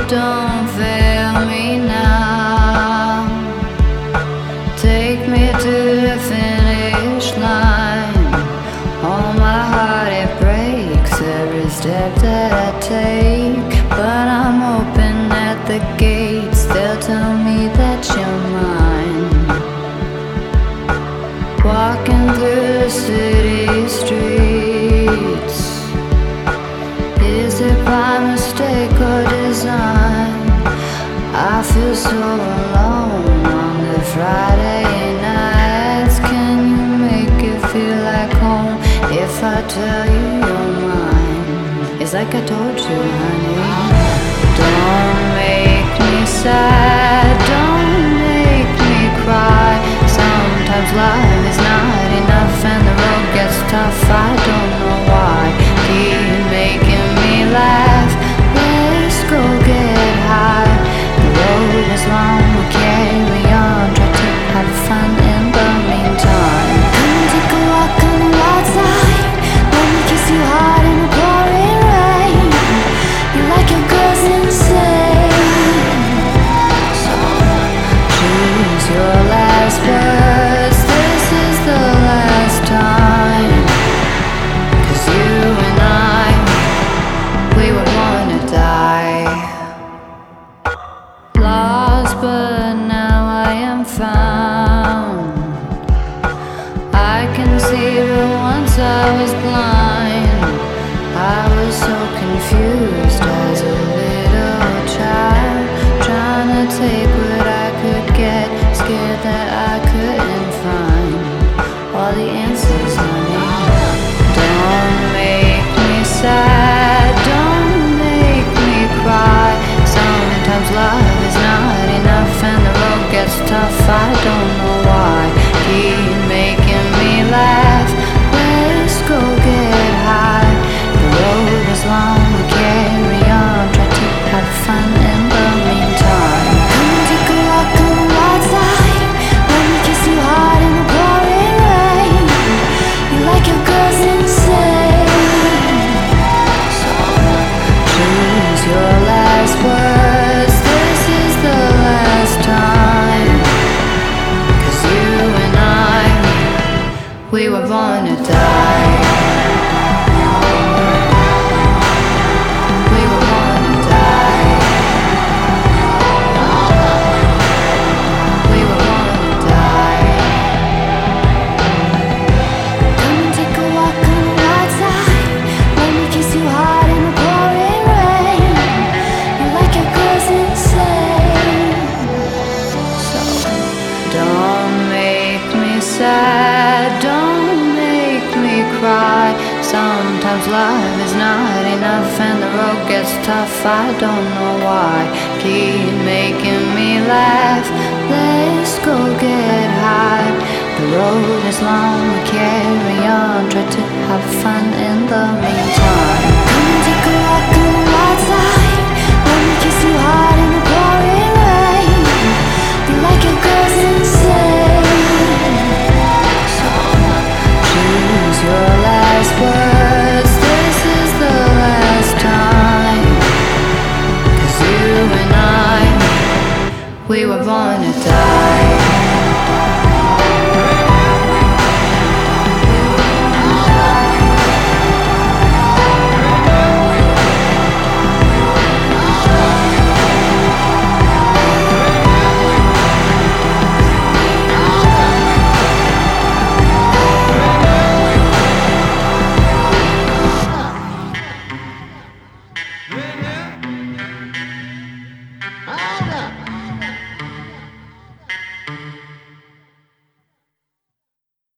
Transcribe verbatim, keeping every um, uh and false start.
don't fail me now. Take me to the finish line. Oh, my heart, it breaks every step that I take. But I'm open at the gates, they'll tell me that you're mine. Walking through the city streets, is it by mistake or design? I feel so alone on the Friday nights. Can you make it feel like home if I tell you you're mine? It's like I told you, honey. Don't make me sad, don't make me cry. Sometimes life is not enough and the road gets tough. I don't know why. Keep making me laugh. Let's go get high. The road is long, we'll carry on. Try to have fun in the meantime. Come and take a walk on the wild side. Let me kiss you hard in the pouring rain. You like your girls insane, so choose your last words. This is the last time. 'Cause you and I, we were born to die. Lost, but now I am found. I can see, but once I was blind. I was so confused as a little child, trying to take what I could get, scared that I couldn't find all the answers, honey. Don't make me sad, don't make me cry. Sometimes love is not enough and the road gets tough. I don't know why. Keep making me laugh. Let's go get high. The road is long, we carry on. Try to have fun in the meantime. Come and take a walk on the wild side. Let me kiss you hard in the pouring rain. You like your girls insane, so choose your last words. This is the last time. 'Cause you and I, we were born to die. We were born to die. We were born to die. Come and take a walk on the wild side. Let me kiss you hard in the pouring rain. You like your girls insane, so don't make me sad, don't make me cry. Sometimes love is not enough and the road gets tough. I don't know why. Keep making me laugh. Let's go get high. The road is long, we carry on. Try to have fun in the meantime. Come and take a walk on the wild side. Let me kiss you hard in the pouring rain. You like your girls insane, so choose your last words. This is the last time. 'Cause you and I, we were born to die.